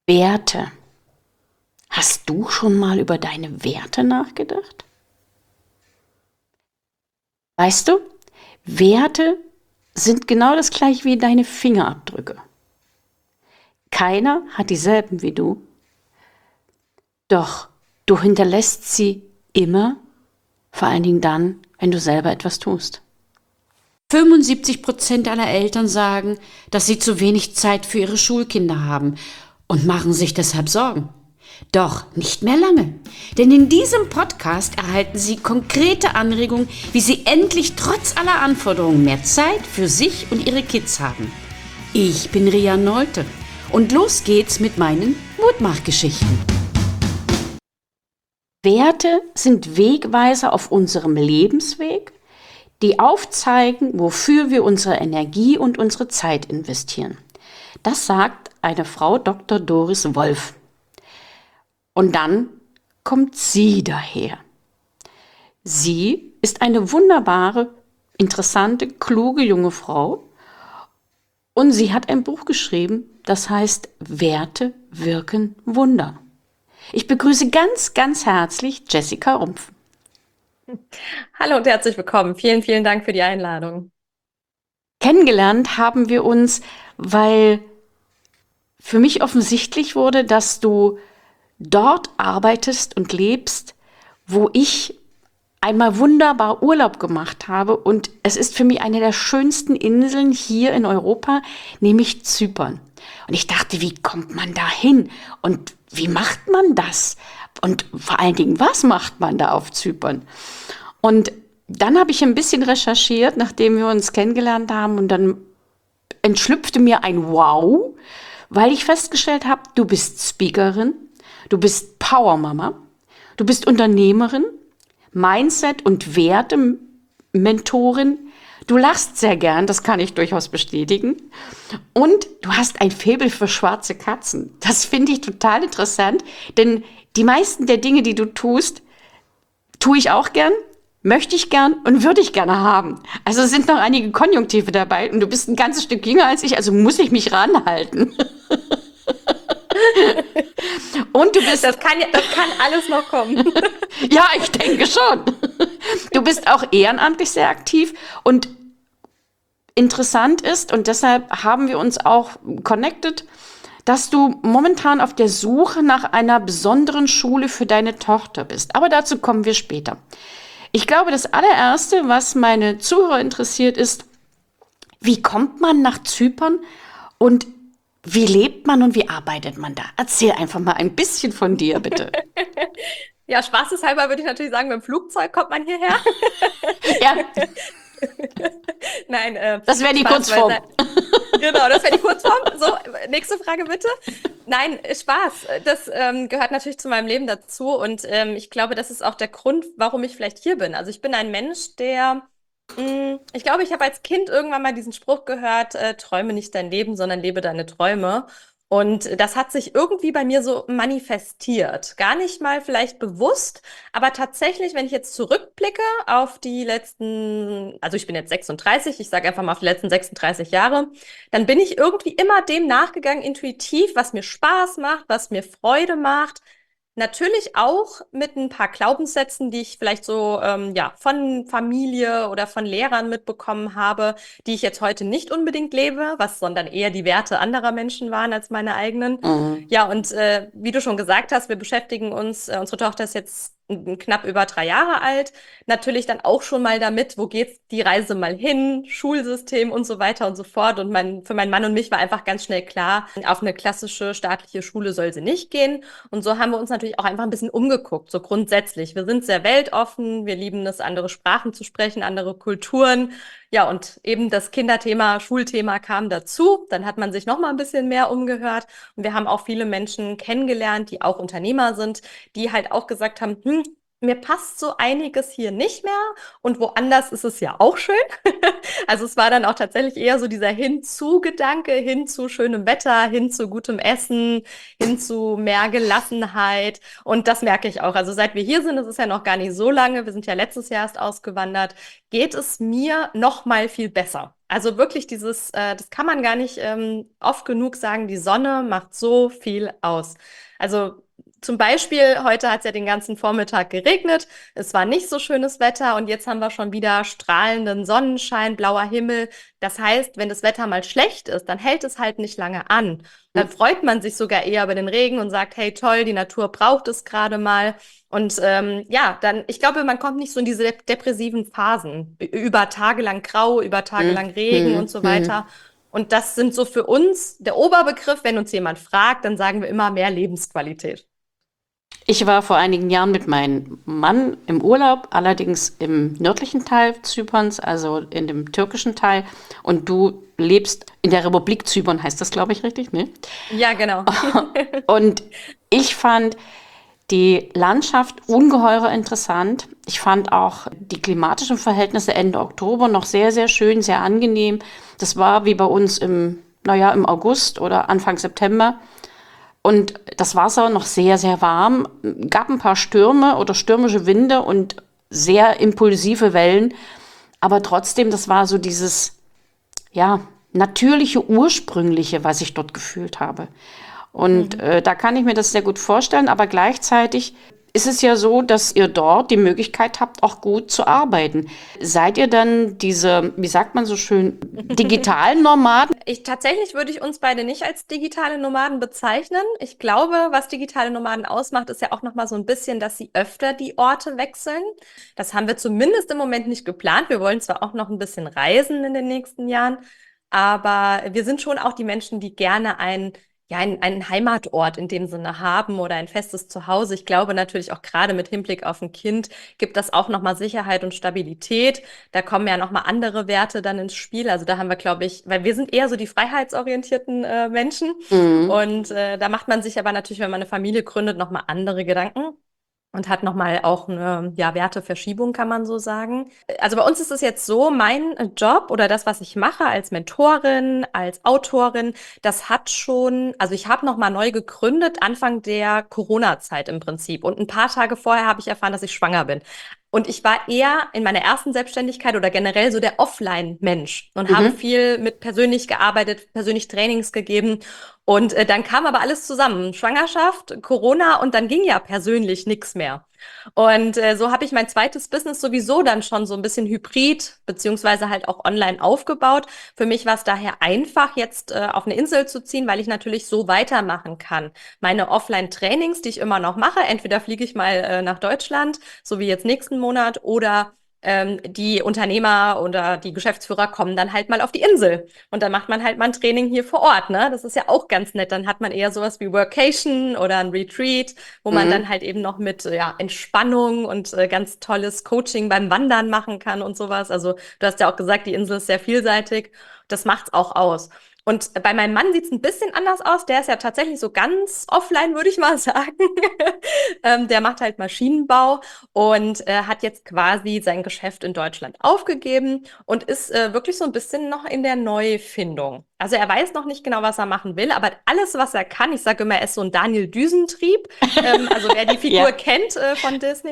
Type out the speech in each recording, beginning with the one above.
Werte. Hast du schon mal über deine Werte nachgedacht? Weißt du, Werte sind genau das gleiche wie deine Fingerabdrücke. Keiner hat dieselben wie du, doch du hinterlässt sie immer, vor allen Dingen dann, wenn du selber etwas tust. 75% aller Eltern sagen, dass sie zu wenig Zeit für ihre Schulkinder haben und machen sich deshalb Sorgen. Doch nicht mehr lange, denn in diesem Podcast erhalten Sie konkrete Anregungen, wie Sie endlich trotz aller Anforderungen mehr Zeit für sich und Ihre Kids haben. Ich bin Ria Nolte und los geht's mit meinen Mutmachgeschichten. Werte sind Wegweiser auf unserem Lebensweg, die aufzeigen, wofür wir unsere Energie und unsere Zeit investieren. Das sagt eine Frau Dr. Doris Wolf. Und dann kommt sie daher. Sie ist eine wunderbare, interessante, kluge junge Frau und sie hat ein Buch geschrieben, das heißt Werte wirken Wunder. Ich begrüße ganz, ganz herzlich Jessica Rumpf. Hallo und herzlich willkommen. Vielen, vielen Dank für die Einladung. Kennengelernt haben wir uns, weil für mich offensichtlich wurde, dass du dort arbeitest und lebst, wo ich einmal wunderbar Urlaub gemacht habe. Und es ist für mich eine der schönsten Inseln hier in Europa, nämlich Zypern. Und ich dachte, wie kommt man da hin? Und wie macht man das? Und vor allen Dingen, was macht man da auf Zypern? Und dann habe ich ein bisschen recherchiert, nachdem wir uns kennengelernt haben. Und dann entschlüpfte mir ein Wow, weil ich festgestellt habe, du bist Speakerin, du bist Powermama, du bist Unternehmerin, Mindset- und Werte-Mentorin. Du lachst sehr gern, das kann ich durchaus bestätigen. Und du hast ein Faible für schwarze Katzen. Das finde ich total interessant, denn die meisten der Dinge, die du tust, tue ich auch gern, möchte ich gern und würde ich gerne haben. Also es sind noch einige Konjunktive dabei und du bist ein ganzes Stück jünger als ich, also muss ich mich ranhalten. Und du bist... Das kann alles noch kommen. Ja, ich denke schon. Du bist auch ehrenamtlich sehr aktiv und interessant ist, und deshalb haben wir uns auch connected, dass du momentan auf der Suche nach einer besonderen Schule für deine Tochter bist. Aber dazu kommen wir später. Ich glaube, das allererste, was meine Zuhörer interessiert, ist, wie kommt man nach Zypern und wie lebt man und wie arbeitet man da? Erzähl einfach mal ein bisschen von dir, bitte. Ja, spaßeshalber würde ich natürlich sagen, mit dem Flugzeug kommt man hierher. Ja, Nein, das wäre die Spaß Kurzform. Genau, das wäre die Kurzform. So, nächste Frage bitte. Nein, Spaß. Das gehört natürlich zu meinem Leben dazu und ich glaube, das ist auch der Grund, warum ich vielleicht hier bin. Also ich bin ein Mensch, ich glaube, ich habe als Kind irgendwann mal diesen Spruch gehört, träume nicht dein Leben, sondern lebe deine Träume. Und das hat sich irgendwie bei mir so manifestiert. Gar nicht mal vielleicht bewusst, aber tatsächlich, wenn ich jetzt zurückblicke auf die also ich bin jetzt 36, ich sage einfach mal auf die letzten 36 Jahre, dann bin ich irgendwie immer dem nachgegangen, intuitiv, was mir Spaß macht, was mir Freude macht. Natürlich auch mit ein paar Glaubenssätzen, die ich vielleicht so ja, von Familie oder von Lehrern mitbekommen habe, die ich jetzt heute nicht unbedingt lebe, sondern eher die Werte anderer Menschen waren als meine eigenen. Mhm. Ja, und wie du schon gesagt hast, wir beschäftigen uns, unsere Tochter ist jetzt knapp über 3 Jahre alt, natürlich dann auch schon mal damit, wo geht die Reise mal hin, Schulsystem und so weiter und so fort. Und für meinen Mann und mich war einfach ganz schnell klar, auf eine klassische staatliche Schule soll sie nicht gehen. Und so haben wir uns natürlich auch einfach ein bisschen umgeguckt, so grundsätzlich. Wir sind sehr weltoffen, wir lieben es, andere Sprachen zu sprechen, andere Kulturen. Ja, und eben das Kinderthema, Schulthema kam dazu. Dann hat man sich noch mal ein bisschen mehr umgehört. Und wir haben auch viele Menschen kennengelernt, die auch Unternehmer sind, die halt auch gesagt haben, mir passt so einiges hier nicht mehr und woanders ist es ja auch schön. Also es war dann auch tatsächlich eher so dieser Hinzu-Gedanke, hin zu schönem Wetter, hin zu gutem Essen, hin zu mehr Gelassenheit. Und das merke ich auch. Also seit wir hier sind, das ist ja noch gar nicht so lange, wir sind ja letztes Jahr erst ausgewandert, geht es mir noch mal viel besser. Also wirklich das kann man gar nicht oft genug sagen, die Sonne macht so viel aus. Also zum Beispiel, heute hat es ja den ganzen Vormittag geregnet. Es war nicht so schönes Wetter und jetzt haben wir schon wieder strahlenden Sonnenschein, blauer Himmel. Das heißt, wenn das Wetter mal schlecht ist, dann hält es halt nicht lange an. Dann freut man sich sogar eher über den Regen und sagt, hey toll, die Natur braucht es gerade mal. Und ja, dann, ich glaube, man kommt nicht so in diese depressiven Phasen, über Tage lang grau, über Tage lang Regen und so weiter. Und das sind so für uns der Oberbegriff, wenn uns jemand fragt, dann sagen wir immer mehr Lebensqualität. Ich war vor einigen Jahren mit meinem Mann im Urlaub, allerdings im nördlichen Teil Zyperns, also in dem türkischen Teil. Und du lebst in der Republik Zypern, heißt das, glaube ich, richtig, ne? Ja, genau. Und ich fand die Landschaft ungeheuer interessant. Ich fand auch die klimatischen Verhältnisse Ende Oktober noch sehr, sehr schön, sehr angenehm. Das war wie bei uns im August oder Anfang September. Und das Wasser noch sehr, sehr warm. Gab ein paar Stürme oder stürmische Winde und sehr impulsive Wellen. Aber trotzdem, das war so dieses, ja, natürliche, ursprüngliche, was ich dort gefühlt habe. Und da kann ich mir das sehr gut vorstellen. Aber gleichzeitig ist es ja so, dass ihr dort die Möglichkeit habt, auch gut zu arbeiten. Seid ihr dann diese, wie sagt man so schön, digitalen Nomaden? Tatsächlich würde ich uns beide nicht als digitale Nomaden bezeichnen. Ich glaube, was digitale Nomaden ausmacht, ist ja auch nochmal so ein bisschen, dass sie öfter die Orte wechseln. Das haben wir zumindest im Moment nicht geplant. Wir wollen zwar auch noch ein bisschen reisen in den nächsten Jahren, aber wir sind schon auch die Menschen, die gerne einen Heimatort in dem Sinne haben oder ein festes Zuhause. Ich glaube natürlich auch gerade mit Hinblick auf ein Kind gibt das auch nochmal Sicherheit und Stabilität. Da kommen ja nochmal andere Werte dann ins Spiel. Also da haben wir, glaube ich, weil wir sind eher so die freiheitsorientierten Menschen. Mhm. Und da macht man sich aber natürlich, wenn man eine Familie gründet, nochmal andere Gedanken. Und hat nochmal auch eine ja, Werteverschiebung, kann man so sagen. Also bei uns ist es jetzt so, mein Job oder das, was ich mache als Mentorin, als Autorin, das hat schon, also ich habe nochmal neu gegründet, Anfang der Corona-Zeit im Prinzip. Und ein paar Tage vorher habe ich erfahren, dass ich schwanger bin. Und ich war eher in meiner ersten Selbstständigkeit oder generell so der Offline-Mensch und habe Mhm. viel mit persönlich gearbeitet, persönlich Trainings gegeben. Und dann kam aber alles zusammen. Schwangerschaft, Corona und dann ging ja persönlich nichts mehr. Und so habe ich mein zweites Business sowieso dann schon so ein bisschen hybrid beziehungsweise halt auch online aufgebaut. Für mich war es daher einfach, jetzt auf eine Insel zu ziehen, weil ich natürlich so weitermachen kann. Meine Offline-Trainings, die ich immer noch mache, entweder fliege ich mal nach Deutschland, so wie jetzt nächsten Monat, oder die Unternehmer oder die Geschäftsführer kommen dann halt mal auf die Insel. Und dann macht man halt mal ein Training hier vor Ort, ne? Das ist ja auch ganz nett. Dann hat man eher sowas wie Workation oder ein Retreat, wo man dann Mhm. halt eben noch mit ja, Entspannung und ganz tolles Coaching beim Wandern machen kann und sowas. Also du hast ja auch gesagt, die Insel ist sehr vielseitig. Das macht's auch aus. Und bei meinem Mann sieht's ein bisschen anders aus. Der ist ja tatsächlich so ganz offline, würde ich mal sagen. Der macht halt Maschinenbau und hat jetzt quasi sein Geschäft in Deutschland aufgegeben und ist wirklich so ein bisschen noch in der Neufindung. Also er weiß noch nicht genau, was er machen will, aber alles, was er kann, ich sage immer, er ist so ein Daniel Düsentrieb. Also wer die Figur Ja. kennt von Disney,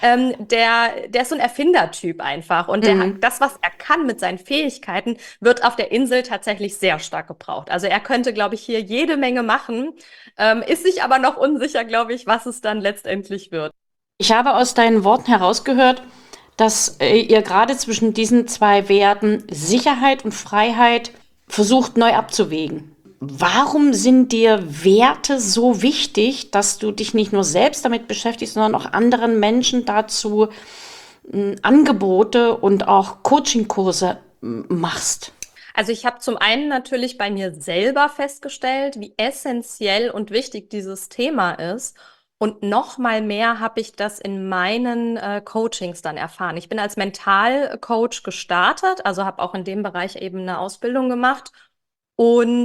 der ist so ein Erfindertyp einfach. Und Mhm. das, was er kann mit seinen Fähigkeiten, wird auf der Insel tatsächlich sehr stark gebraucht. Also er könnte, glaube ich, hier jede Menge machen, ist sich aber noch unsicher, glaube ich, was es dann letztendlich wird. Ich habe aus deinen Worten herausgehört, dass ihr gerade zwischen diesen zwei Werten Sicherheit und Freiheit versucht neu abzuwägen. Warum sind dir Werte so wichtig, dass du dich nicht nur selbst damit beschäftigst, sondern auch anderen Menschen dazu Angebote und auch Coachingkurse machst? Also ich habe zum einen natürlich bei mir selber festgestellt, wie essentiell und wichtig dieses Thema ist. Und noch mal mehr habe ich das in meinen Coachings dann erfahren. Ich bin als Mentalcoach gestartet, also habe auch in dem Bereich eben eine Ausbildung gemacht. Und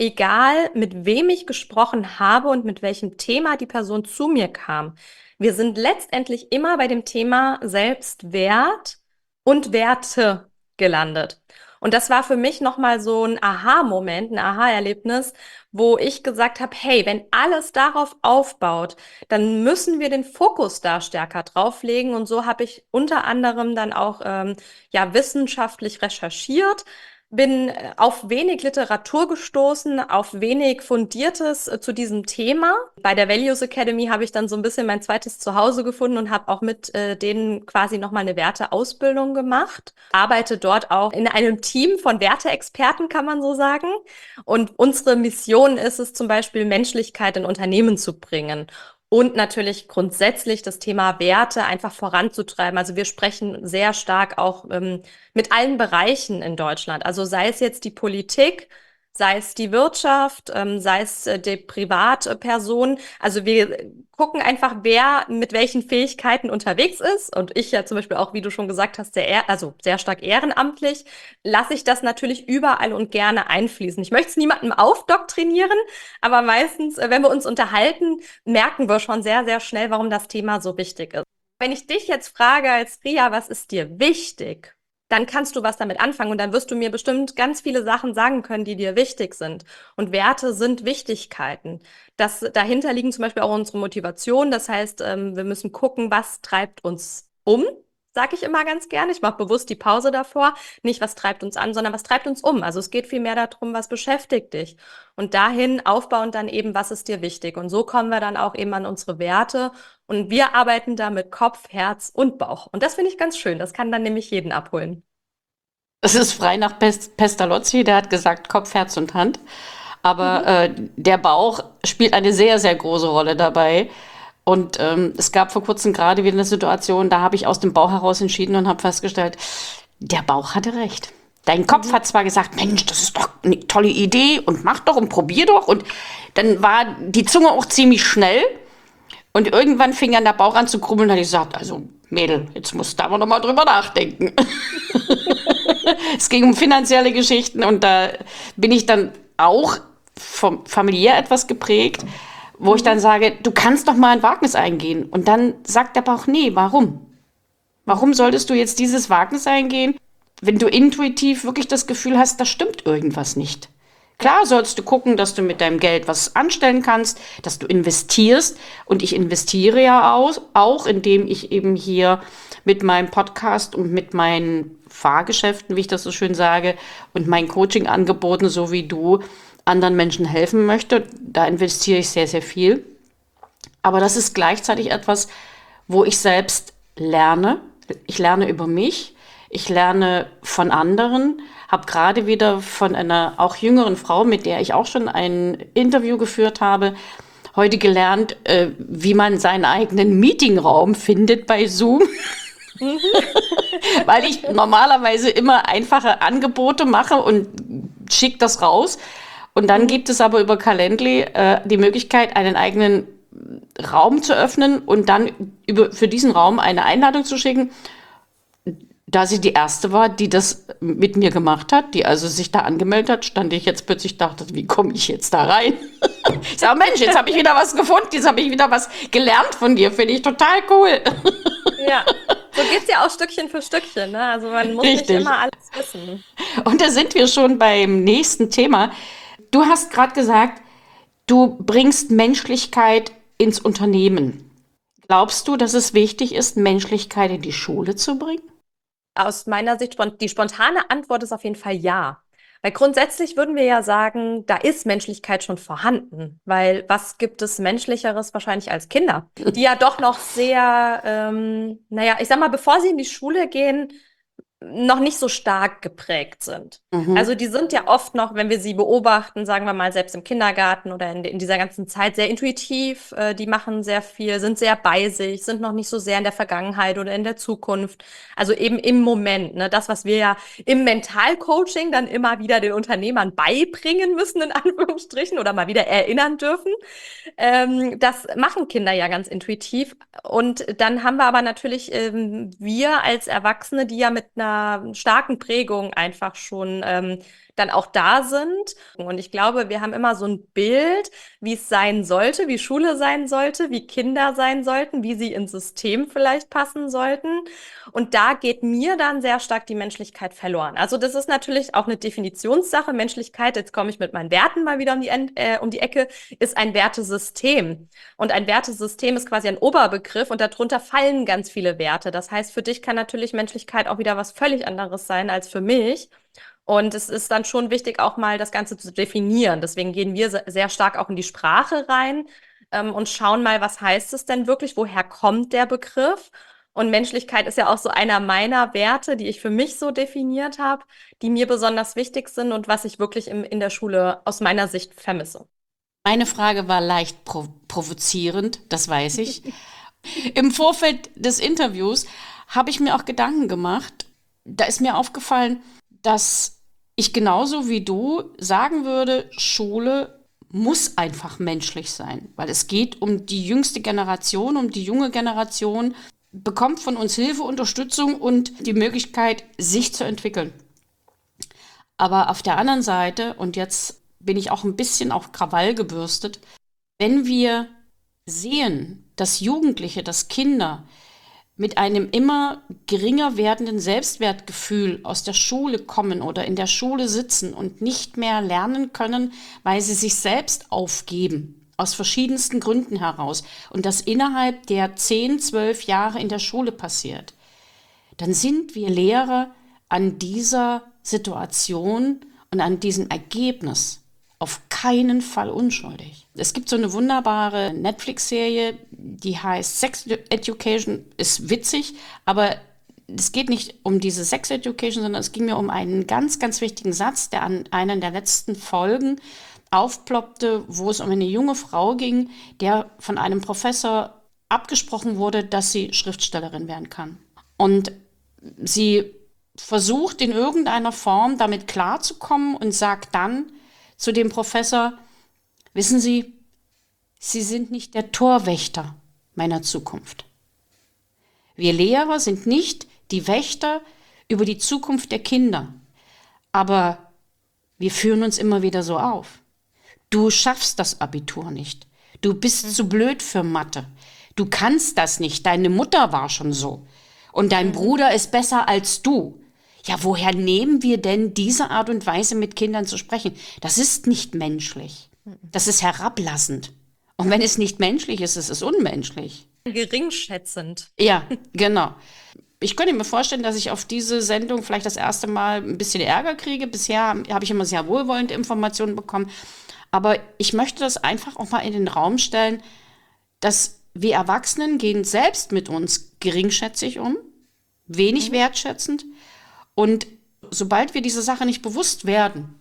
egal mit wem ich gesprochen habe und mit welchem Thema die Person zu mir kam. Wir sind letztendlich immer bei dem Thema Selbstwert und Werte gelandet. Und das war für mich nochmal so ein Aha-Moment, ein Aha-Erlebnis, wo ich gesagt habe, hey, wenn alles darauf aufbaut, dann müssen wir den Fokus da stärker drauflegen. Und so habe ich unter anderem dann auch ja wissenschaftlich recherchiert, bin auf wenig Literatur gestoßen, auf wenig Fundiertes zu diesem Thema. Bei der Values Academy habe ich dann so ein bisschen mein zweites Zuhause gefunden und habe auch mit denen quasi nochmal eine Werteausbildung gemacht. Arbeite dort auch in einem Team von Werteexperten, kann man so sagen. Und unsere Mission ist es zum Beispiel, Menschlichkeit in Unternehmen zu bringen. Und natürlich grundsätzlich das Thema Werte einfach voranzutreiben. Also wir sprechen sehr stark auch mit allen Bereichen in Deutschland. Also sei es jetzt die Politik, sei es die Wirtschaft, sei es die Privatperson. Also wir gucken einfach, wer mit welchen Fähigkeiten unterwegs ist. Und ich ja zum Beispiel auch, wie du schon gesagt hast, also sehr stark ehrenamtlich, lasse ich das natürlich überall und gerne einfließen. Ich möchte es niemandem aufdoktrinieren, aber meistens, wenn wir uns unterhalten, merken wir schon sehr, sehr schnell, warum das Thema so wichtig ist. Wenn ich dich jetzt frage als Ria, was ist dir wichtig? Dann kannst du was damit anfangen und dann wirst du mir bestimmt ganz viele Sachen sagen können, die dir wichtig sind. Und Werte sind Wichtigkeiten. Dahinter liegen zum Beispiel auch unsere Motivation. Das heißt, wir müssen gucken, was treibt uns um, sage ich immer ganz gerne. Ich mache bewusst die Pause davor. Nicht, was treibt uns an, sondern was treibt uns um. Also es geht vielmehr darum, was beschäftigt dich. Und dahin aufbauend dann eben, was ist dir wichtig. Und so kommen wir dann auch eben an unsere Werte. Und wir arbeiten da mit Kopf, Herz und Bauch. Und das finde ich ganz schön. Das kann dann nämlich jeden abholen. Es ist frei nach Pestalozzi, der hat gesagt Kopf, Herz und Hand. Aber der Bauch spielt eine sehr, sehr große Rolle dabei. Und es gab vor kurzem gerade wieder eine Situation, da habe ich aus dem Bauch heraus entschieden und habe festgestellt, der Bauch hatte recht. Dein Kopf hat zwar gesagt, Mensch, das ist doch eine tolle Idee und mach doch und probier doch. Und dann war die Zunge auch ziemlich schnell. Und irgendwann fing dann der Bauch an zu krummeln und hat gesagt, also Mädel, jetzt musst du aber noch mal drüber nachdenken. Es ging um finanzielle Geschichten und da bin ich dann auch familiär etwas geprägt, wo ich dann sage, du kannst doch mal ein Wagnis eingehen. Und dann sagt der Bauch, nee, warum? Warum solltest du jetzt dieses Wagnis eingehen, wenn du intuitiv wirklich das Gefühl hast, da stimmt irgendwas nicht? Klar sollst du gucken, dass du mit deinem Geld was anstellen kannst, dass du investierst. Und ich investiere ja auch, indem ich eben hier mit meinem Podcast und mit meinen Fahrgeschäften, wie ich das so schön sage, und meinen Coaching-Angeboten, so wie du, anderen Menschen helfen möchte. Da investiere ich sehr, sehr viel. Aber das ist gleichzeitig etwas, wo ich selbst lerne. Ich lerne über mich, ich lerne von anderen, habe gerade wieder von einer auch jüngeren Frau, mit der ich auch schon ein Interview geführt habe, heute gelernt, wie man seinen eigenen Meetingraum findet bei Zoom. Weil ich normalerweise immer einfache Angebote mache und schicke das raus. Und dann gibt es aber über Calendly die Möglichkeit, einen eigenen Raum zu öffnen und dann für diesen Raum eine Einladung zu schicken. Da sie die erste war, die das mit mir gemacht hat, die also sich da angemeldet hat, stand ich jetzt plötzlich, dachte, wie komme ich jetzt da rein? Ich sage, Mensch, jetzt habe ich wieder was gefunden, jetzt habe ich wieder was gelernt von dir, finde ich total cool. Ja, so geht's ja auch Stückchen für Stückchen, ne? Also man muss Richtig. nicht immer alles wissen. Und da sind wir schon beim nächsten Thema. Du hast gerade gesagt, du bringst Menschlichkeit ins Unternehmen. Glaubst du, dass es wichtig ist, Menschlichkeit in die Schule zu bringen? Aus meiner Sicht, die spontane Antwort ist auf jeden Fall ja. Weil grundsätzlich würden wir ja sagen, da ist Menschlichkeit schon vorhanden. Weil was gibt es Menschlicheres wahrscheinlich als Kinder, die ja doch noch sehr, naja, ich sag mal, bevor sie in die Schule gehen, noch nicht so stark geprägt sind. Also die sind ja oft noch, wenn wir sie beobachten, sagen wir mal selbst im Kindergarten oder in dieser ganzen Zeit sehr intuitiv, die machen sehr viel, sind sehr bei sich, sind noch nicht so sehr in der Vergangenheit oder in der Zukunft. Also eben im Moment, ne? Das, was wir ja im Mentalcoaching dann immer wieder den Unternehmern beibringen müssen, in Anführungsstrichen, oder mal wieder erinnern dürfen. Das machen Kinder ja ganz intuitiv. Und dann haben wir aber natürlich wir als Erwachsene, die ja mit einer einer starken Prägung einfach schon dann auch da sind. Und ich glaube, wir haben immer so ein Bild, wie es sein sollte, wie Schule sein sollte, wie Kinder sein sollten, wie sie ins System vielleicht passen sollten. Und da geht mir dann sehr stark die Menschlichkeit verloren. Also das ist natürlich auch eine Definitionssache. Menschlichkeit, jetzt komme ich mit meinen Werten mal wieder um die Ecke, ist ein Wertesystem. Und ein Wertesystem ist quasi ein Oberbegriff und darunter fallen ganz viele Werte. Das heißt, für dich kann natürlich Menschlichkeit auch wieder was völlig anderes sein als für mich. Und es ist dann schon wichtig, auch mal das Ganze zu definieren. Deswegen gehen wir sehr stark auch in die Sprache rein, und schauen mal, was heißt es denn wirklich? Woher kommt der Begriff? Und Menschlichkeit ist ja auch so einer meiner Werte, die ich für mich so definiert habe, die mir besonders wichtig sind und was ich wirklich in der Schule aus meiner Sicht vermisse. Meine Frage war leicht provozierend, das weiß ich. Im Vorfeld des Interviews habe ich mir auch Gedanken gemacht. Da ist mir aufgefallen, dass ich genauso wie du sagen würde, Schule muss einfach menschlich sein, weil es geht um die jüngste Generation, um die junge Generation, bekommt von uns Hilfe, Unterstützung und die Möglichkeit, sich zu entwickeln. Aber auf der anderen Seite, und jetzt bin ich auch ein bisschen auf Krawall gebürstet, wenn wir sehen, dass Jugendliche, dass Kinder mit einem immer geringer werdenden Selbstwertgefühl aus der Schule kommen oder in der Schule sitzen und nicht mehr lernen können, weil sie sich selbst aufgeben, aus verschiedensten Gründen heraus, und das innerhalb der 10, 12 Jahre in der Schule passiert, dann sind wir Lehrer an dieser Situation und an diesem Ergebnis auf keinen Fall unschuldig. Es gibt so eine wunderbare Netflix-Serie, die heißt Sex Education, ist witzig, aber es geht nicht um diese Sex Education, sondern es ging mir um einen ganz, ganz wichtigen Satz, der an einer der letzten Folgen aufploppte, wo es um eine junge Frau ging, der von einem Professor abgesprochen wurde, dass sie Schriftstellerin werden kann. Und sie versucht in irgendeiner Form damit klarzukommen und sagt dann zu dem Professor: Wissen Sie, Sie sind nicht der Torwächter meiner Zukunft. Wir Lehrer sind nicht die Wächter über die Zukunft der Kinder, aber wir führen uns immer wieder so auf. Du schaffst das Abitur nicht. Du bist zu blöd für Mathe. Du kannst das nicht. Deine Mutter war schon so. Und dein Bruder ist besser als du. Ja, woher nehmen wir denn diese Art und Weise, mit Kindern zu sprechen? Das ist nicht menschlich. Das ist herablassend. Und wenn es nicht menschlich ist, ist es unmenschlich. Geringschätzend. Ja, genau. Ich könnte mir vorstellen, dass ich auf diese Sendung vielleicht das erste Mal ein bisschen Ärger kriege. Bisher habe ich immer sehr wohlwollende Informationen bekommen. Aber ich möchte das einfach auch mal in den Raum stellen, dass wir Erwachsenen gehen selbst mit uns geringschätzig um, wenig wertschätzend. Und sobald wir diese Sache nicht bewusst werden,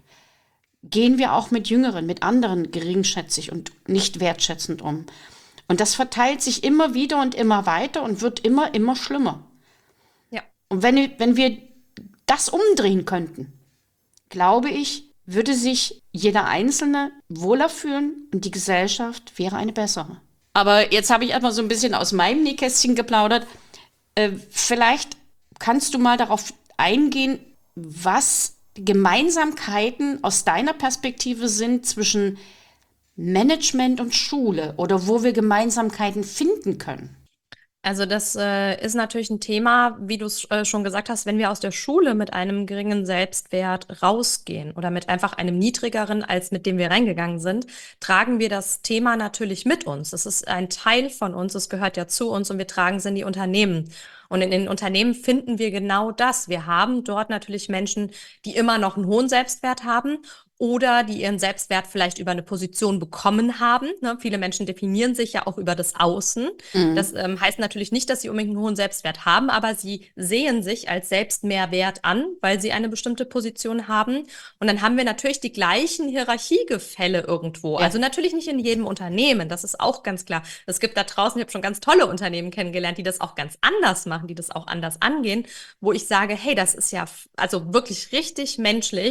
gehen wir auch mit Jüngeren, mit anderen geringschätzig und nicht wertschätzend um. Und das verteilt sich immer wieder und immer weiter und wird immer, immer schlimmer. Ja. Und wenn wir das umdrehen könnten, glaube ich, würde sich jeder Einzelne wohler fühlen und die Gesellschaft wäre eine bessere. Aber jetzt habe ich erstmal so ein bisschen aus meinem Nähkästchen geplaudert. Vielleicht kannst du mal darauf eingehen, was Gemeinsamkeiten aus deiner Perspektive sind zwischen Management und Schule oder wo wir Gemeinsamkeiten finden können. Also das ist natürlich ein Thema, wie du es schon gesagt hast, wenn wir aus der Schule mit einem geringen Selbstwert rausgehen oder mit einfach einem niedrigeren, als mit dem wir reingegangen sind, tragen wir das Thema natürlich mit uns. Es ist ein Teil von uns, es gehört ja zu uns und wir tragen es in die Unternehmen. Und in den Unternehmen finden wir genau das. Wir haben dort natürlich Menschen, die immer noch einen hohen Selbstwert haben oder die ihren Selbstwert vielleicht über eine Position bekommen haben. Ne? Viele Menschen definieren sich ja auch über das Außen. Das heißt natürlich nicht, dass sie unbedingt einen hohen Selbstwert haben, aber sie sehen sich als Selbstmehrwert an, weil sie eine bestimmte Position haben. Und dann haben wir natürlich die gleichen Hierarchiegefälle irgendwo. Ja. Also natürlich nicht in jedem Unternehmen, das ist auch ganz klar. Es gibt da draußen, ich habe schon ganz tolle Unternehmen kennengelernt, die das auch ganz anders machen, die das auch anders angehen, wo ich sage, hey, das ist ja also wirklich richtig menschlich.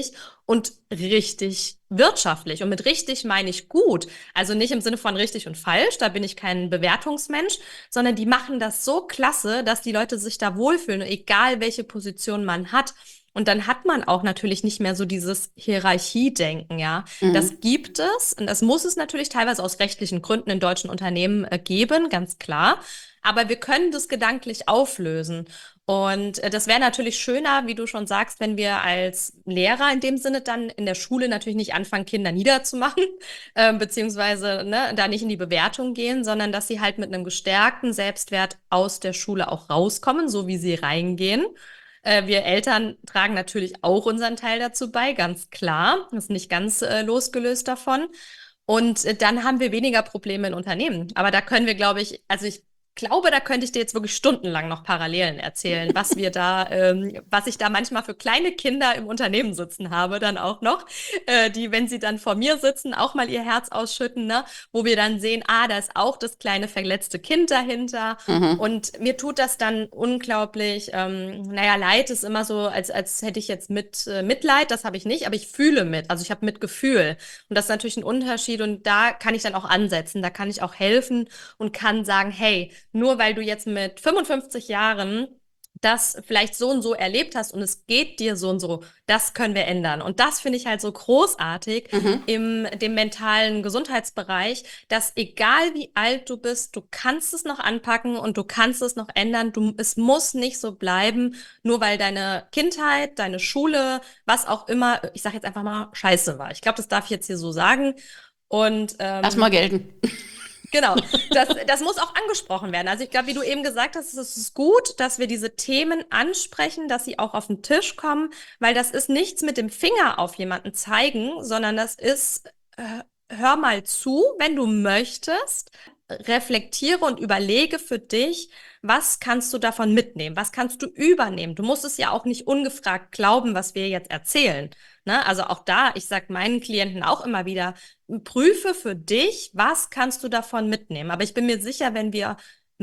und richtig wirtschaftlich. Und mit richtig meine ich gut. Also nicht im Sinne von richtig und falsch, da bin ich kein Bewertungsmensch, sondern die machen das so klasse, dass die Leute sich da wohlfühlen, egal welche Position man hat. Und dann hat man auch natürlich nicht mehr so dieses Hierarchiedenken, ja. Mhm. Das gibt es und das muss es natürlich teilweise aus rechtlichen Gründen in deutschen Unternehmen geben, ganz klar. Aber wir können das gedanklich auflösen. Und das wäre natürlich schöner, wie du schon sagst, wenn wir als Lehrer in dem Sinne dann in der Schule natürlich nicht anfangen, Kinder niederzumachen, beziehungsweise ne, da nicht in die Bewertung gehen, sondern dass sie halt mit einem gestärkten Selbstwert aus der Schule auch rauskommen, so wie sie reingehen. Wir Eltern tragen natürlich auch unseren Teil dazu bei, ganz klar. Das ist nicht ganz losgelöst davon. Und dann haben wir weniger Probleme in Unternehmen. Aber da können wir, glaube ich, also ich glaube, da könnte ich dir jetzt wirklich stundenlang noch Parallelen erzählen, was ich da manchmal für kleine Kinder im Unternehmen sitzen habe, dann auch noch, die, wenn sie dann vor mir sitzen, auch mal ihr Herz ausschütten, ne, wo wir dann sehen, da ist auch das kleine verletzte Kind dahinter. Mhm. Und mir tut das dann unglaublich, naja, Leid ist immer so, als hätte ich jetzt Mitleid, das habe ich nicht, aber ich fühle mit, also ich habe Mitgefühl. Und das ist natürlich ein Unterschied und da kann ich dann auch ansetzen, da kann ich auch helfen und kann sagen, hey, nur weil du jetzt mit 55 Jahren das vielleicht so und so erlebt hast und es geht dir so und so, das können wir ändern. Und das finde ich halt so großartig Mhm. im dem mentalen Gesundheitsbereich, dass egal wie alt du bist, du kannst es noch anpacken und du kannst es noch ändern. Es muss nicht so bleiben, nur weil deine Kindheit, deine Schule, was auch immer, ich sage jetzt einfach mal, scheiße war. Ich glaube, das darf ich jetzt hier so sagen. Und Lass mal gelten. genau, das muss auch angesprochen werden. Also ich glaube, wie du eben gesagt hast, es ist gut, dass wir diese Themen ansprechen, dass sie auch auf den Tisch kommen, weil das ist nichts mit dem Finger auf jemanden zeigen, sondern das ist, hör mal zu, wenn du möchtest, reflektiere und überlege für dich, was kannst du davon mitnehmen, was kannst du übernehmen. Du musst es ja auch nicht ungefragt glauben, was wir jetzt erzählen. Ne? Also auch da, ich sage meinen Klienten auch immer wieder, prüfe für dich, was kannst du davon mitnehmen. Aber ich bin mir sicher, wenn wir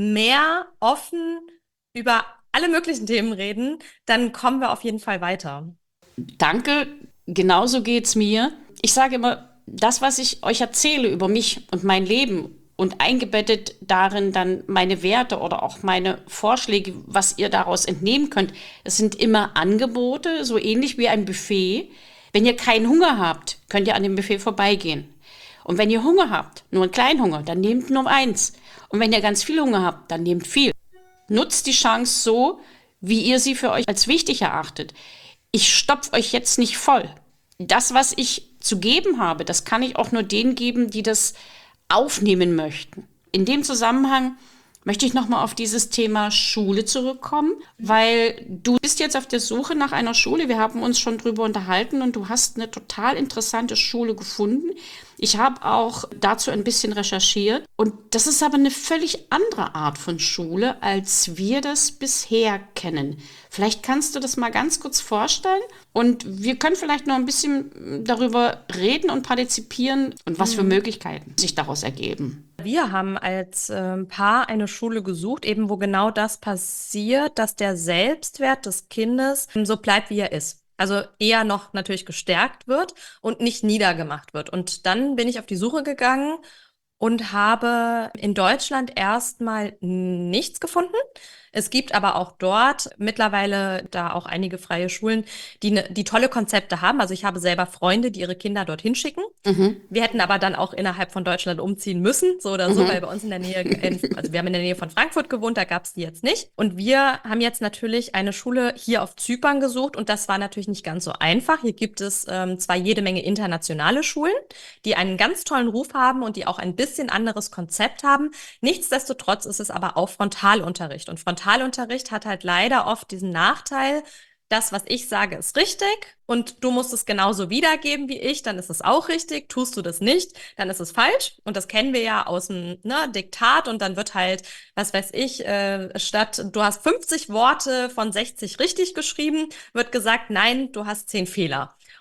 mehr offen über alle möglichen Themen reden, dann kommen wir auf jeden Fall weiter. Danke, genauso geht's mir. Ich sage immer, das, was ich euch erzähle über mich und mein Leben und eingebettet darin dann meine Werte oder auch meine Vorschläge, was ihr daraus entnehmen könnt, es sind immer Angebote, so ähnlich wie ein Buffet. Wenn ihr keinen Hunger habt, könnt ihr an dem Buffet vorbeigehen. Und wenn ihr Hunger habt, nur einen kleinen Hunger, dann nehmt nur eins. Und wenn ihr ganz viel Hunger habt, dann nehmt viel. Nutzt die Chance so, wie ihr sie für euch als wichtig erachtet. Ich stopfe euch jetzt nicht voll. Das, was ich zu geben habe, das kann ich auch nur denen geben, die das aufnehmen möchten. In dem Zusammenhang möchte ich nochmal auf dieses Thema Schule zurückkommen, weil du bist jetzt auf der Suche nach einer Schule. Wir haben uns schon drüber unterhalten und du hast eine total interessante Schule gefunden. Ich habe auch dazu ein bisschen recherchiert und das ist aber eine völlig andere Art von Schule, als wir das bisher kennen. Vielleicht kannst du das mal ganz kurz vorstellen und wir können vielleicht noch ein bisschen darüber reden und partizipieren und was für Möglichkeiten sich daraus ergeben. Wir haben als Paar eine Schule gesucht, eben wo genau das passiert, dass der Selbstwert des Kindes so bleibt, wie er ist. Also eher noch natürlich gestärkt wird und nicht niedergemacht wird. Und dann bin ich auf die Suche gegangen und habe in Deutschland erstmal nichts gefunden. Es gibt aber auch dort mittlerweile da auch einige freie Schulen, die tolle Konzepte haben. Also ich habe selber Freunde, die ihre Kinder dorthin schicken. Mhm. Wir hätten aber dann auch innerhalb von Deutschland umziehen müssen, so oder so, weil bei uns in der Nähe, also wir haben in der Nähe von Frankfurt gewohnt, da gab es die jetzt nicht. Und wir haben jetzt natürlich eine Schule hier auf Zypern gesucht und das war natürlich nicht ganz so einfach. Hier gibt es zwar jede Menge internationale Schulen, die einen ganz tollen Ruf haben und die auch ein bisschen anderes Konzept haben. Nichtsdestotrotz ist es aber auch Frontalunterricht. Und Frontalunterricht hat halt leider oft diesen Nachteil, das, was ich sage, ist richtig und du musst es genauso wiedergeben wie ich, dann ist es auch richtig. Tust du das nicht, dann ist es falsch. Und das kennen wir ja aus dem Diktat und dann wird halt, was weiß ich, statt du hast 50 Worte von 60 richtig geschrieben, wird gesagt, nein, du hast 10 Fehler.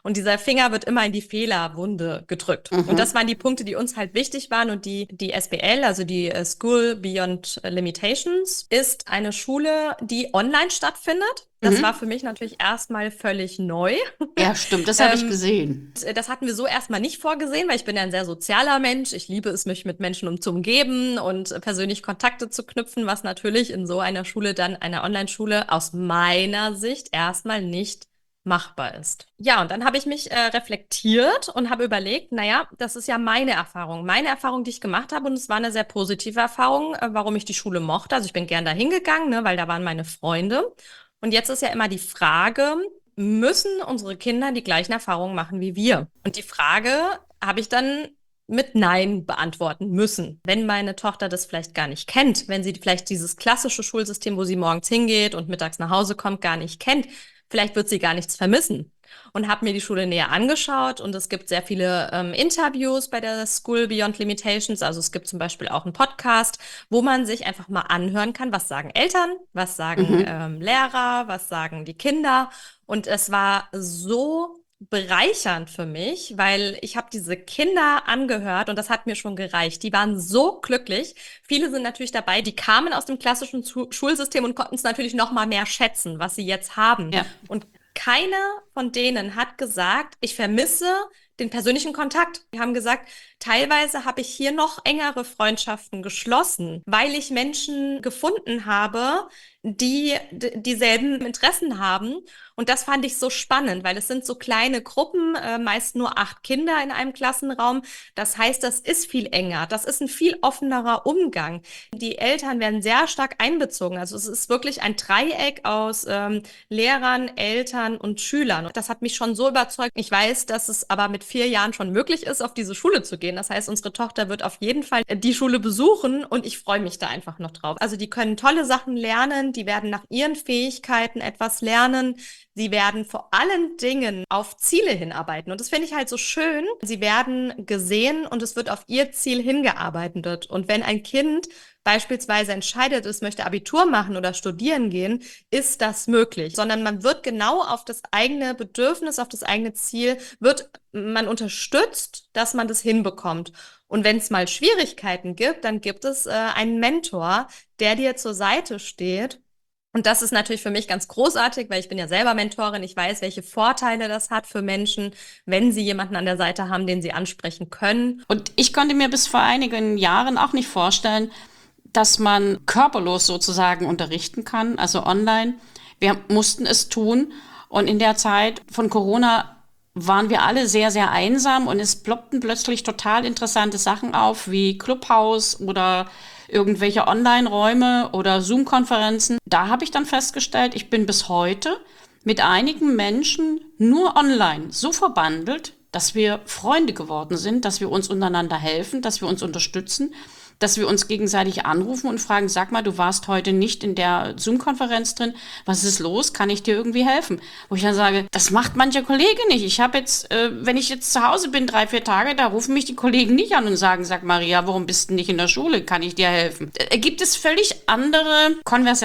Und dieser Finger wird immer in die Fehlerwunde gedrückt. Und das waren die Punkte, die uns halt wichtig waren. Und die SBL, also die School Beyond Limitations, ist eine Schule, die online stattfindet. Das war für mich natürlich erstmal völlig neu. Ja, stimmt, das habe ich gesehen. Das hatten wir so erstmal nicht vorgesehen, weil ich bin ja ein sehr sozialer Mensch. Ich liebe es, mich mit Menschen zu umgeben und persönlich Kontakte zu knüpfen, was natürlich in so einer Schule dann, einer Online-Schule, aus meiner Sicht erstmal nicht machbar ist. Ja, und dann habe ich mich reflektiert und habe überlegt, naja, das ist ja meine Erfahrung, die ich gemacht habe, und es war eine sehr positive Erfahrung, warum ich die Schule mochte. Also ich bin gern da hingegangen, ne, weil da waren meine Freunde. Und jetzt ist ja immer die Frage, müssen unsere Kinder die gleichen Erfahrungen machen wie wir? Und die Frage habe ich dann mit Nein beantworten müssen. Wenn meine Tochter das vielleicht gar nicht kennt, wenn sie vielleicht dieses klassische Schulsystem, wo sie morgens hingeht und mittags nach Hause kommt, gar nicht kennt, vielleicht wird sie gar nichts vermissen. Und habe mir die Schule näher angeschaut, und es gibt sehr viele Interviews bei der School Beyond Limitations. Also es gibt zum Beispiel auch einen Podcast, wo man sich einfach mal anhören kann, was sagen Eltern, was sagen Lehrer, was sagen die Kinder. Und es war so bereichernd für mich, weil ich habe diese Kinder angehört und das hat mir schon gereicht. Die waren so glücklich. Viele sind natürlich dabei, die kamen aus dem klassischen Schulsystem und konnten es natürlich noch mal mehr schätzen, was sie jetzt haben. Ja. Und keiner von denen hat gesagt, ich vermisse den persönlichen Kontakt. Die haben gesagt, teilweise habe ich hier noch engere Freundschaften geschlossen, weil ich Menschen gefunden habe, die dieselben Interessen haben. Und das fand ich so spannend, weil es sind so kleine Gruppen, meist nur 8 Kinder in einem Klassenraum. Das heißt, das ist viel enger. Das ist ein viel offenerer Umgang. Die Eltern werden sehr stark einbezogen. Also es ist wirklich ein Dreieck aus Lehrern, Eltern und Schülern. Und das hat mich schon so überzeugt. Ich weiß, dass es aber mit 4 Jahren schon möglich ist, auf diese Schule zu gehen. Das heißt, unsere Tochter wird auf jeden Fall die Schule besuchen, und ich freue mich da einfach noch drauf. Also die können tolle Sachen lernen, die werden nach ihren Fähigkeiten etwas lernen. Sie werden vor allen Dingen auf Ziele hinarbeiten. Und das finde ich halt so schön. Sie werden gesehen und es wird auf ihr Ziel hingearbeitet. Und wenn ein Kind beispielsweise entscheidet, es möchte Abitur machen oder studieren gehen, ist das möglich. Sondern man wird genau auf das eigene Bedürfnis, auf das eigene Ziel, wird man unterstützt, dass man das hinbekommt. Und wenn es mal Schwierigkeiten gibt, dann gibt es einen Mentor, der dir zur Seite steht. Und das ist natürlich für mich ganz großartig, weil ich bin ja selber Mentorin. Ich weiß, welche Vorteile das hat für Menschen, wenn sie jemanden an der Seite haben, den sie ansprechen können. Und ich konnte mir bis vor einigen Jahren auch nicht vorstellen, dass man körperlos sozusagen unterrichten kann, also online. Wir mussten es tun. Und in der Zeit von Corona waren wir alle sehr, sehr einsam, und es ploppten plötzlich total interessante Sachen auf, wie Clubhouse oder irgendwelche Online-Räume oder Zoom-Konferenzen. Da habe ich dann festgestellt, ich bin bis heute mit einigen Menschen nur online so verbandelt, dass wir Freunde geworden sind, dass wir uns untereinander helfen, dass wir uns unterstützen, dass wir uns gegenseitig anrufen und fragen, sag mal, du warst heute nicht in der Zoom-Konferenz drin, was ist los, kann ich dir irgendwie helfen? Wo ich dann sage, das macht mancher Kollege nicht. Ich habe jetzt, wenn ich jetzt zu Hause bin, 3-4 Tage, da rufen mich die Kollegen nicht an und sagen, sag Maria, warum bist du nicht in der Schule, kann ich dir helfen? Gibt es völlig andere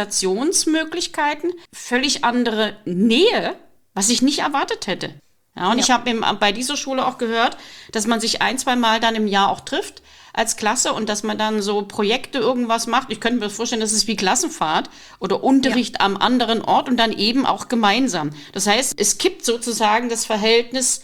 Konversationsmöglichkeiten, völlig andere Nähe, was ich nicht erwartet hätte. Ja, und ich habe bei dieser Schule auch gehört, dass man sich 1-2 Mal dann im Jahr auch trifft als Klasse und dass man dann so Projekte irgendwas macht. Ich könnte mir vorstellen, das ist wie Klassenfahrt oder Unterricht am anderen Ort und dann eben auch gemeinsam. Das heißt, es kippt sozusagen das Verhältnis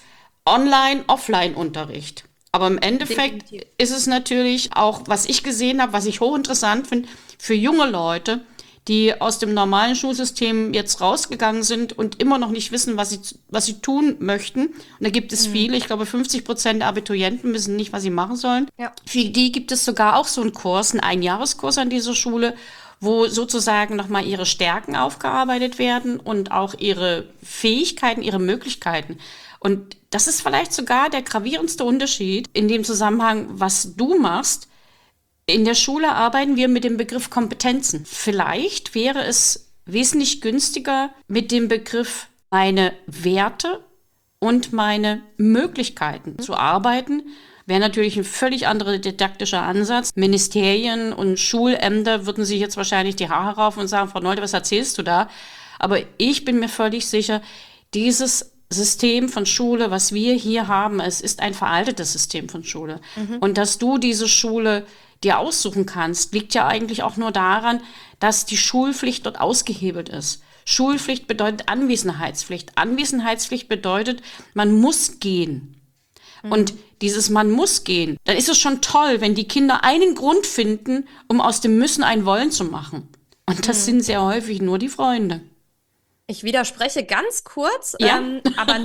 Online-Offline-Unterricht. Aber im Endeffekt ist es natürlich auch, was ich gesehen habe, was ich hochinteressant finde, für junge Leute, die aus dem normalen Schulsystem jetzt rausgegangen sind und immer noch nicht wissen, was sie tun möchten. Und da gibt es viele, ich glaube 50% der Abiturienten wissen nicht, was sie machen sollen. Ja. Für die gibt es sogar auch so einen Kurs, einen Einjahreskurs an dieser Schule, wo sozusagen nochmal ihre Stärken aufgearbeitet werden und auch ihre Fähigkeiten, ihre Möglichkeiten. Und das ist vielleicht sogar der gravierendste Unterschied in dem Zusammenhang, was du machst. In der Schule arbeiten wir mit dem Begriff Kompetenzen. Vielleicht wäre es wesentlich günstiger, mit dem Begriff meine Werte und meine Möglichkeiten zu arbeiten. Wäre natürlich ein völlig anderer didaktischer Ansatz. Ministerien und Schulämter würden sich jetzt wahrscheinlich die Haare raufen und sagen, Frau Nolte, was erzählst du da? Aber ich bin mir völlig sicher, dieses System von Schule, was wir hier haben, es ist ein veraltetes System von Schule. Und dass du diese Schule dir aussuchen kannst, liegt ja eigentlich auch nur daran, dass die Schulpflicht dort ausgehebelt ist. Schulpflicht bedeutet Anwesenheitspflicht. Anwesenheitspflicht bedeutet, man muss gehen. Und dieses man muss gehen, dann ist es schon toll, wenn die Kinder einen Grund finden, um aus dem Müssen ein Wollen zu machen. Und das sind sehr häufig nur die Freunde. Ich widerspreche ganz kurz, Ja. aber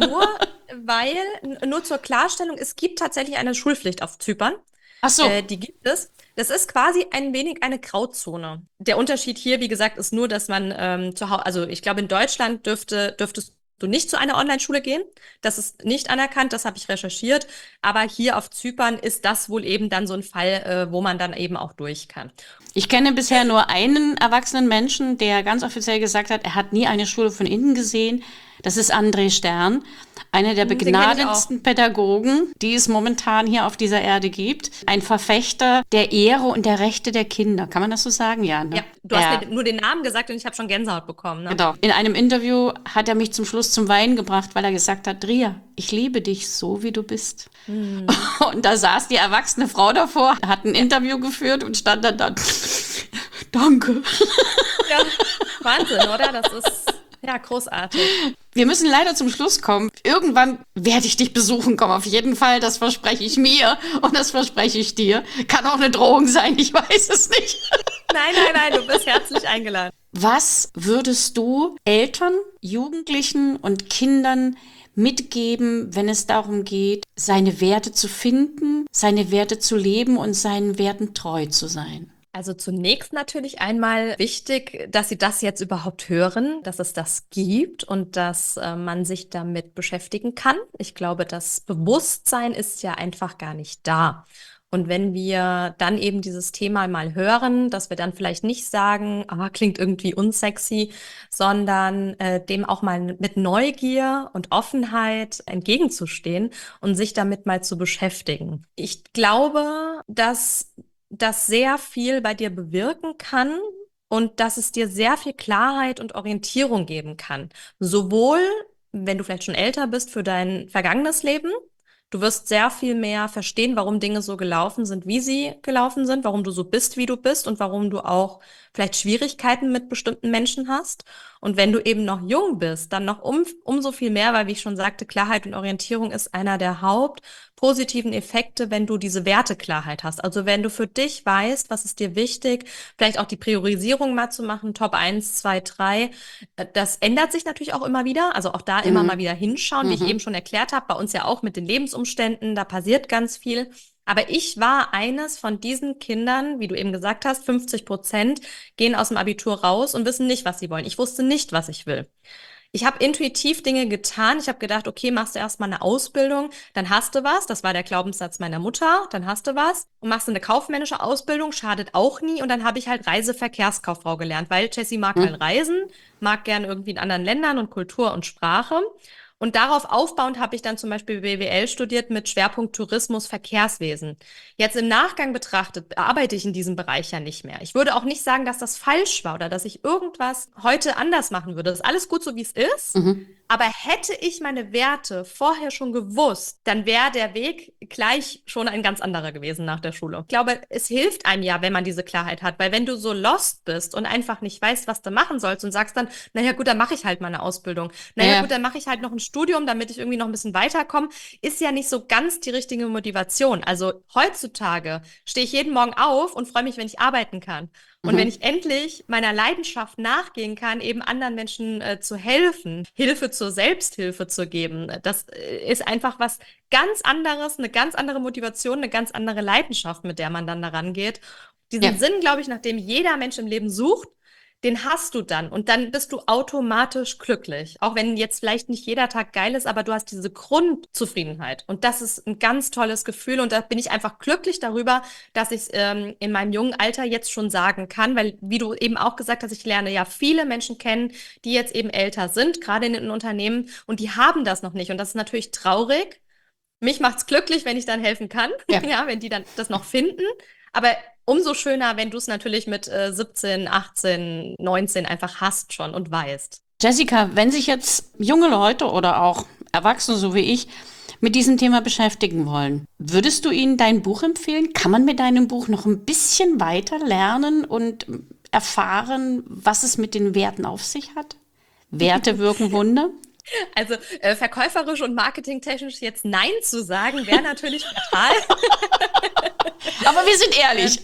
nur zur Klarstellung, es gibt tatsächlich eine Schulpflicht auf Zypern. Ach so. Die gibt es. Das ist quasi ein wenig eine Grauzone. Der Unterschied hier, wie gesagt, ist nur, dass man zu Hause, also ich glaube, in Deutschland dürftest du nicht zu einer Online-Schule gehen. Das ist nicht anerkannt, das habe ich recherchiert. Aber hier auf Zypern ist das wohl eben dann so ein Fall, wo man dann eben auch durch kann. Ich kenne bisher nur einen erwachsenen Menschen, der ganz offiziell gesagt hat, er hat nie eine Schule von innen gesehen. Das ist André Stern, einer der begnadetsten Pädagogen, die es momentan hier auf dieser Erde gibt. Ein Verfechter der Ehre und der Rechte der Kinder. Kann man das so sagen? Ja, ne? Ja, du hast mir nur den Namen gesagt und ich habe schon Gänsehaut bekommen. Ne? Genau. In einem Interview hat er mich zum Schluss zum Weinen gebracht, weil er gesagt hat, Dria, ich liebe dich so, wie du bist. Und da saß die erwachsene Frau davor, hat ein Interview geführt und stand dann da, danke. Ja, Wahnsinn, oder? Das ist ja großartig. Wir müssen leider zum Schluss kommen. Irgendwann werde ich dich besuchen kommen, auf jeden Fall. Das verspreche ich mir und das verspreche ich dir. Kann auch eine Drohung sein, ich weiß es nicht. Nein, du bist herzlich eingeladen. Was würdest du Eltern, Jugendlichen und Kindern mitgeben, wenn es darum geht, seine Werte zu finden, seine Werte zu leben und seinen Werten treu zu sein? Also zunächst natürlich einmal wichtig, dass Sie das jetzt überhaupt hören, dass es das gibt und dass man sich damit beschäftigen kann. Ich glaube, das Bewusstsein ist ja einfach gar nicht da. Und wenn wir dann eben dieses Thema mal hören, dass wir dann vielleicht nicht sagen, klingt irgendwie unsexy, sondern dem auch mal mit Neugier und Offenheit entgegenzustehen und sich damit mal zu beschäftigen. Ich glaube, dass das sehr viel bei dir bewirken kann und dass es dir sehr viel Klarheit und Orientierung geben kann. Sowohl, wenn du vielleicht schon älter bist, für dein vergangenes Leben. Du wirst sehr viel mehr verstehen, warum Dinge so gelaufen sind, wie sie gelaufen sind, warum du so bist, wie du bist und warum du auch vielleicht Schwierigkeiten mit bestimmten Menschen hast. Und wenn du eben noch jung bist, dann noch umso viel mehr, weil, wie ich schon sagte, Klarheit und Orientierung ist einer der hauptpositiven Effekte, wenn du diese Werteklarheit hast. Also wenn du für dich weißt, was ist dir wichtig, vielleicht auch die Priorisierung mal zu machen, Top 1, 2, 3. Das ändert sich natürlich auch immer wieder. Also auch da immer mal wieder hinschauen, wie ich eben schon erklärt habe, bei uns ja auch mit den Lebensumständen, da passiert ganz viel. Aber ich war eines von diesen Kindern, wie du eben gesagt hast, 50% gehen aus dem Abitur raus und wissen nicht, was sie wollen. Ich wusste nicht, was ich will. Ich habe intuitiv Dinge getan. Ich habe gedacht, okay, machst du erstmal eine Ausbildung, dann hast du was. Das war der Glaubenssatz meiner Mutter. Dann hast du was. Und machst du eine kaufmännische Ausbildung, schadet auch nie. Und dann habe ich halt Reiseverkehrskauffrau gelernt, weil Jessie mag halt reisen, mag gern irgendwie in anderen Ländern und Kultur und Sprache. Und darauf aufbauend habe ich dann zum Beispiel BWL studiert mit Schwerpunkt Tourismus, Verkehrswesen. Jetzt im Nachgang betrachtet arbeite ich in diesem Bereich ja nicht mehr. Ich würde auch nicht sagen, dass das falsch war oder dass ich irgendwas heute anders machen würde. Das ist alles gut so, wie es ist. Aber hätte ich meine Werte vorher schon gewusst, dann wäre der Weg gleich schon ein ganz anderer gewesen nach der Schule. Ich glaube, es hilft einem ja, wenn man diese Klarheit hat, weil wenn du so lost bist und einfach nicht weißt, was du machen sollst und sagst dann, naja gut, dann mache ich halt mal eine Ausbildung. Naja gut, dann mache ich halt noch ein Studium, damit ich irgendwie noch ein bisschen weiterkomme, ist ja nicht so ganz die richtige Motivation. Also heutzutage stehe ich jeden Morgen auf und freue mich, wenn ich arbeiten kann. Und wenn ich endlich meiner Leidenschaft nachgehen kann, eben anderen Menschen zu helfen, Hilfe zur Selbsthilfe zu geben, das ist einfach was ganz anderes, eine ganz andere Motivation, eine ganz andere Leidenschaft, mit der man dann daran geht. Diesen Sinn, glaube ich, nach dem jeder Mensch im Leben sucht, den hast du dann und dann bist du automatisch glücklich. Auch wenn jetzt vielleicht nicht jeder Tag geil ist, aber du hast diese Grundzufriedenheit und das ist ein ganz tolles Gefühl und da bin ich einfach glücklich darüber, dass ich es in meinem jungen Alter jetzt schon sagen kann, weil wie du eben auch gesagt hast, ich lerne ja viele Menschen kennen, die jetzt eben älter sind, gerade in den Unternehmen und die haben das noch nicht und das ist natürlich traurig. Mich macht's glücklich, wenn ich dann helfen kann, ja, wenn die dann das noch finden, aber umso schöner, wenn du es natürlich mit 17, 18, 19 einfach hast schon und weißt. Jessica, wenn sich jetzt junge Leute oder auch Erwachsene, so wie ich, mit diesem Thema beschäftigen wollen. Würdest du ihnen dein Buch empfehlen? Kann man mit deinem Buch noch ein bisschen weiter lernen und erfahren, was es mit den Werten auf sich hat? Werte wirken Wunder? Also verkäuferisch und marketingtechnisch jetzt Nein zu sagen, wäre natürlich fatal. Aber wir sind ehrlich.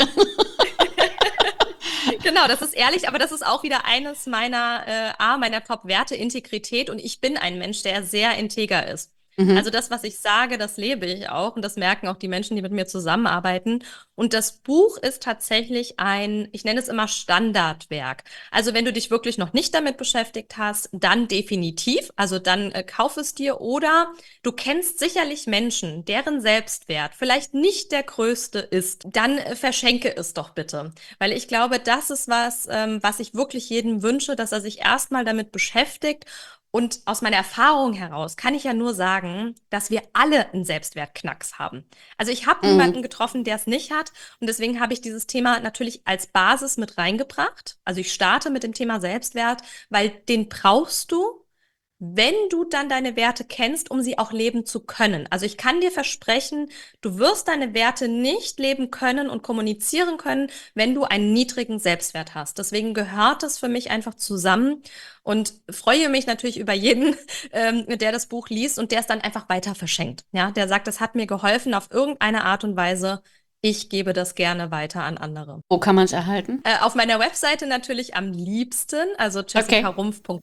Genau, das ist ehrlich, aber das ist auch wieder eines meiner Top-Werte, Integrität. Und ich bin ein Mensch, der sehr integer ist. Also das, was ich sage, das lebe ich auch. Und das merken auch die Menschen, die mit mir zusammenarbeiten. Und das Buch ist tatsächlich ich nenne es immer Standardwerk. Also wenn du dich wirklich noch nicht damit beschäftigt hast, dann definitiv. Also dann kauf es dir. Oder du kennst sicherlich Menschen, deren Selbstwert vielleicht nicht der größte ist. Dann verschenke es doch bitte. Weil ich glaube, das ist was ich wirklich jedem wünsche, dass er sich erstmal damit beschäftigt. Und aus meiner Erfahrung heraus kann ich ja nur sagen, dass wir alle einen Selbstwertknacks haben. Also ich habe niemanden getroffen, der es nicht hat. Und deswegen habe ich dieses Thema natürlich als Basis mit reingebracht. Also ich starte mit dem Thema Selbstwert, weil den brauchst du, wenn du dann deine Werte kennst, um sie auch leben zu können. Also ich kann dir versprechen, du wirst deine Werte nicht leben können und kommunizieren können, wenn du einen niedrigen Selbstwert hast. Deswegen gehört es für mich einfach zusammen und freue mich natürlich über jeden, der das Buch liest und der es dann einfach weiter verschenkt. Ja, der sagt, das hat mir geholfen auf irgendeine Art und Weise. Ich gebe das gerne weiter an andere. Wo kann man es erhalten? Auf meiner Webseite natürlich am liebsten, also jessicarumpf.com.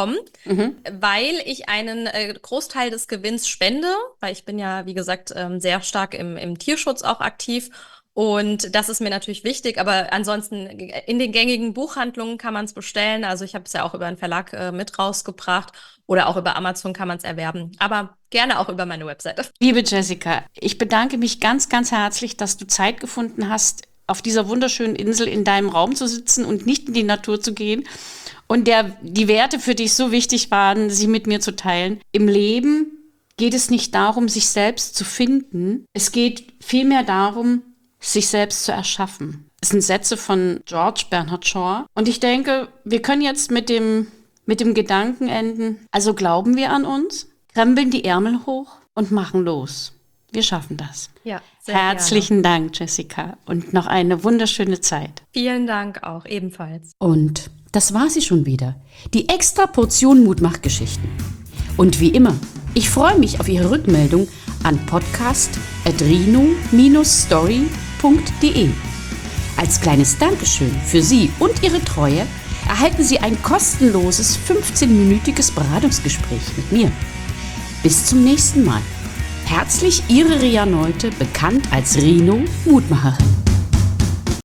Weil ich einen Großteil des Gewinns spende, weil ich bin ja, wie gesagt, sehr stark im Tierschutz auch aktiv und das ist mir natürlich wichtig, aber ansonsten in den gängigen Buchhandlungen kann man es bestellen, also ich habe es ja auch über einen Verlag mit rausgebracht oder auch über Amazon kann man es erwerben, aber gerne auch über meine Webseite. Liebe Jessica, ich bedanke mich ganz, ganz herzlich, dass du Zeit gefunden hast, auf dieser wunderschönen Insel in deinem Raum zu sitzen und nicht in die Natur zu gehen. Und die Werte für dich so wichtig waren, sie mit mir zu teilen. Im Leben geht es nicht darum, sich selbst zu finden. Es geht vielmehr darum, sich selbst zu erschaffen. Das sind Sätze von George Bernard Shaw. Und ich denke, wir können jetzt mit dem Gedanken enden. Also glauben wir an uns, krempeln die Ärmel hoch und machen los. Wir schaffen das. Ja, sehr Herzlichen Dank, Jessica. Und noch eine wunderschöne Zeit. Vielen Dank auch, ebenfalls. Und das war sie schon wieder. Die extra Portion Mutmachgeschichten. Und wie immer, ich freue mich auf Ihre Rückmeldung an podcast@rino-story.de. Als kleines Dankeschön für Sie und Ihre Treue erhalten Sie ein kostenloses 15-minütiges Beratungsgespräch mit mir. Bis zum nächsten Mal. Herzlich Ihre Ria Neute, bekannt als Rino Mutmacherin.